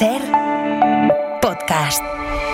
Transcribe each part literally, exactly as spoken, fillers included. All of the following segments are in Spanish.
SER Podcast.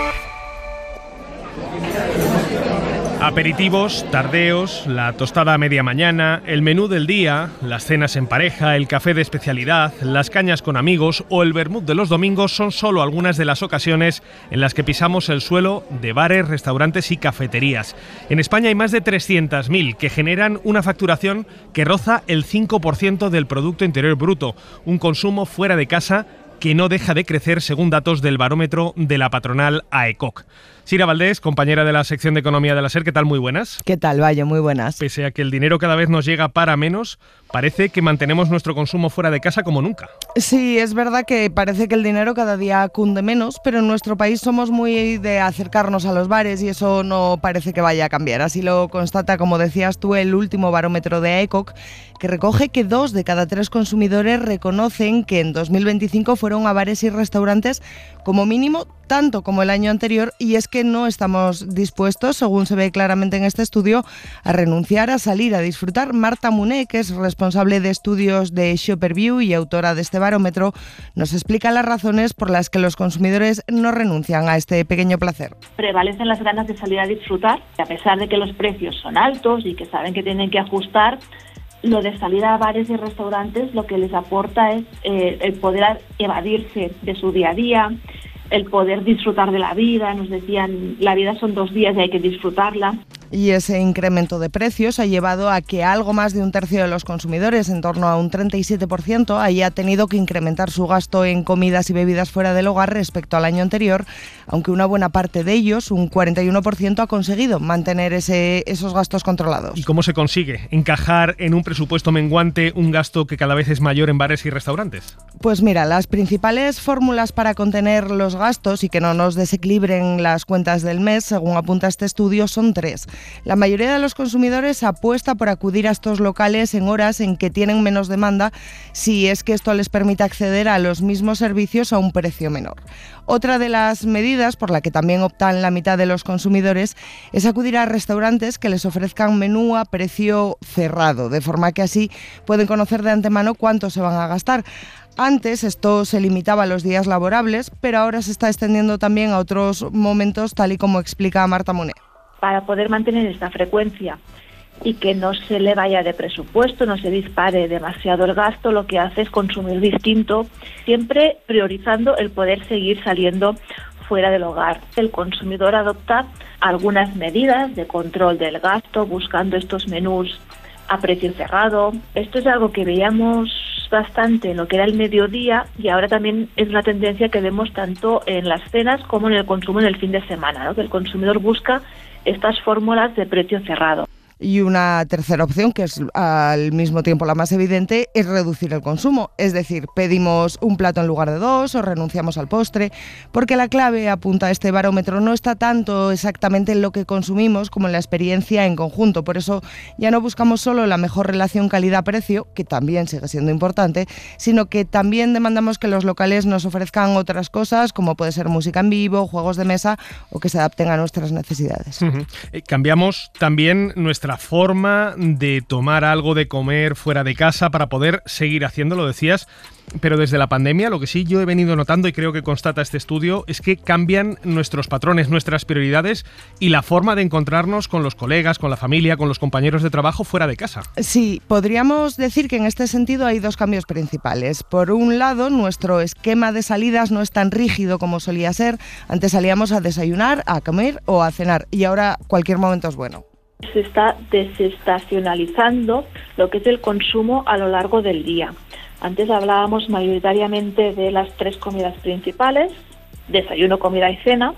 Aperitivos, tardeos, la tostada a media mañana, el menú del día, las cenas en pareja, el café de especialidad, las cañas con amigos o el vermut de los domingos son solo algunas de las ocasiones en las que pisamos el suelo de bares, restaurantes y cafeterías. En España hay más de trescientos mil que generan una facturación que roza el cinco por ciento del Producto Interior Bruto, un consumo fuera de casa que no deja de crecer según datos del barómetro de la patronal AECOC. Sira Valdés, compañera de la sección de Economía de la SER, ¿qué tal? Muy buenas. ¿Qué tal, Valle? Muy buenas. Pese a que el dinero cada vez nos llega para menos, parece que mantenemos nuestro consumo fuera de casa como nunca. Sí, es verdad que parece que el dinero cada día cunde menos, pero en nuestro país somos muy de acercarnos a los bares y eso no parece que vaya a cambiar. Así lo constata, como decías tú, el último barómetro de AECOC, que recoge que dos de cada tres consumidores reconocen que en dos mil veinticinco fueron a bares y restaurantes como mínimo tanto como el año anterior, y es que no estamos dispuestos, según se ve claramente en este estudio, a renunciar a salir a disfrutar. Marta Muné, que es responsable de estudios de Shopperview y autora de este barómetro, nos explica las razones por las que los consumidores no renuncian a este pequeño placer. Prevalecen las ganas de salir a disfrutar, a pesar de que los precios son altos y que saben que tienen que ajustar. Lo de salir a bares y restaurantes lo que les aporta es eh, el poder evadirse de su día a día, el poder disfrutar de la vida. Nos decían, la vida son dos días y hay que disfrutarla. Y ese incremento de precios ha llevado a que algo más de un tercio de los consumidores, en torno a un treinta y siete por ciento, haya tenido que incrementar su gasto en comidas y bebidas fuera del hogar respecto al año anterior, aunque una buena parte de ellos, un cuarenta y uno por ciento, ha conseguido mantener ese, esos gastos controlados. ¿Y cómo se consigue encajar en un presupuesto menguante un gasto que cada vez es mayor en bares y restaurantes? Pues mira, las principales fórmulas para contener los gastos y que no nos desequilibren las cuentas del mes, según apunta este estudio, son tres. La mayoría de los consumidores apuesta por acudir a estos locales en horas en que tienen menos demanda, si es que esto les permite acceder a los mismos servicios a un precio menor. Otra de las medidas por la que también optan la mitad de los consumidores es acudir a restaurantes que les ofrezcan menú a precio cerrado, de forma que así pueden conocer de antemano cuánto se van a gastar. Antes esto se limitaba a los días laborables, pero ahora se está extendiendo también a otros momentos, tal y como explica Marta Muné. Para poder mantener esta frecuencia y que no se le vaya de presupuesto, no se dispare demasiado el gasto, lo que hace es consumir distinto, siempre priorizando el poder seguir saliendo fuera del hogar. El consumidor adopta algunas medidas de control del gasto, buscando estos menús a precio cerrado. Esto es algo que veíamos bastante en lo que era el mediodía y ahora también es una tendencia que vemos tanto en las cenas como en el consumo en el fin de semana, ¿no? Que el consumidor busca estas fórmulas de precio cerrado. Y una tercera opción, que es al mismo tiempo la más evidente, es reducir el consumo. Es decir, pedimos un plato en lugar de dos o renunciamos al postre, porque la clave, apunta a este barómetro, no está tanto exactamente en lo que consumimos como en la experiencia en conjunto. Por eso ya no buscamos solo la mejor relación calidad-precio, que también sigue siendo importante, sino que también demandamos que los locales nos ofrezcan otras cosas, como puede ser música en vivo, juegos de mesa o que se adapten a nuestras necesidades. Uh-huh. Eh, cambiamos también nuestra forma de tomar algo de comer fuera de casa para poder seguir haciéndolo, decías, pero desde la pandemia lo que sí yo he venido notando y creo que constata este estudio es que cambian nuestros patrones, nuestras prioridades y la forma de encontrarnos con los colegas, con la familia, con los compañeros de trabajo fuera de casa. Sí, podríamos decir que en este sentido hay dos cambios principales. Por un lado, nuestro esquema de salidas no es tan rígido como solía ser. Antes salíamos a desayunar, a comer o a cenar y ahora cualquier momento es bueno. Se está desestacionalizando lo que es el consumo a lo largo del día. Antes hablábamos mayoritariamente de las tres comidas principales, desayuno, comida y cena,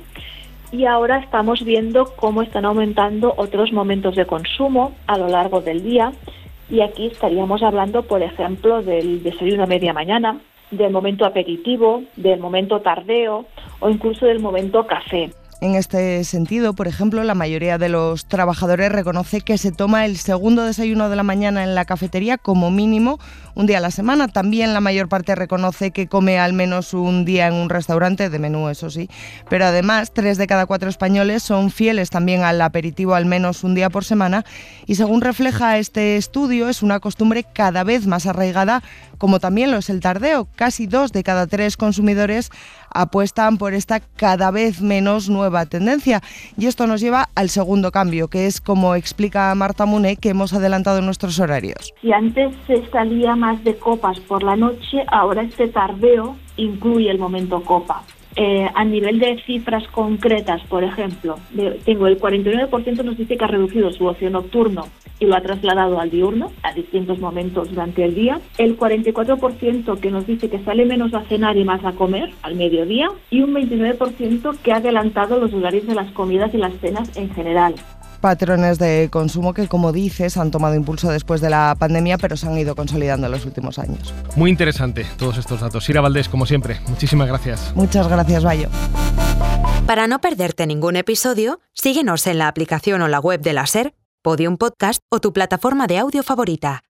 y ahora estamos viendo cómo están aumentando otros momentos de consumo a lo largo del día, y aquí estaríamos hablando, por ejemplo, del desayuno a media mañana, del momento aperitivo, del momento tardeo o incluso del momento café. En este sentido, por ejemplo, la mayoría de los trabajadores reconoce que se toma el segundo desayuno de la mañana en la cafetería como mínimo un día a la semana. También la mayor parte reconoce que come al menos un día en un restaurante, de menú eso sí, pero además tres de cada cuatro españoles son fieles también al aperitivo al menos un día por semana y según refleja este estudio es una costumbre cada vez más arraigada, como también lo es el tardeo. Casi dos de cada tres consumidores apuestan por esta cada vez menos nueva tendencia. Y esto nos lleva al segundo cambio, que es, como explica Marta Muné, que hemos adelantado en nuestros horarios. Si antes se salía más de copas por la noche, ahora este tardeo incluye el momento copa. Eh, a nivel de cifras concretas, por ejemplo, de, tengo el cuarenta y nueve por ciento nos dice que ha reducido su ocio nocturno y lo ha trasladado al diurno, a distintos momentos durante el día. El cuarenta y cuatro por ciento que nos dice que sale menos a cenar y más a comer al mediodía. Y un veintinueve por ciento que ha adelantado los horarios de las comidas y las cenas en general. Patrones de consumo que, como dices, han tomado impulso después de la pandemia, pero se han ido consolidando en los últimos años. Muy interesante todos estos datos. Sira Valdés, como siempre, muchísimas gracias. Muchas gracias, Bayo. Para no perderte ningún episodio, síguenos en la aplicación o la web de la SER, Podium Podcast o tu plataforma de audio favorita.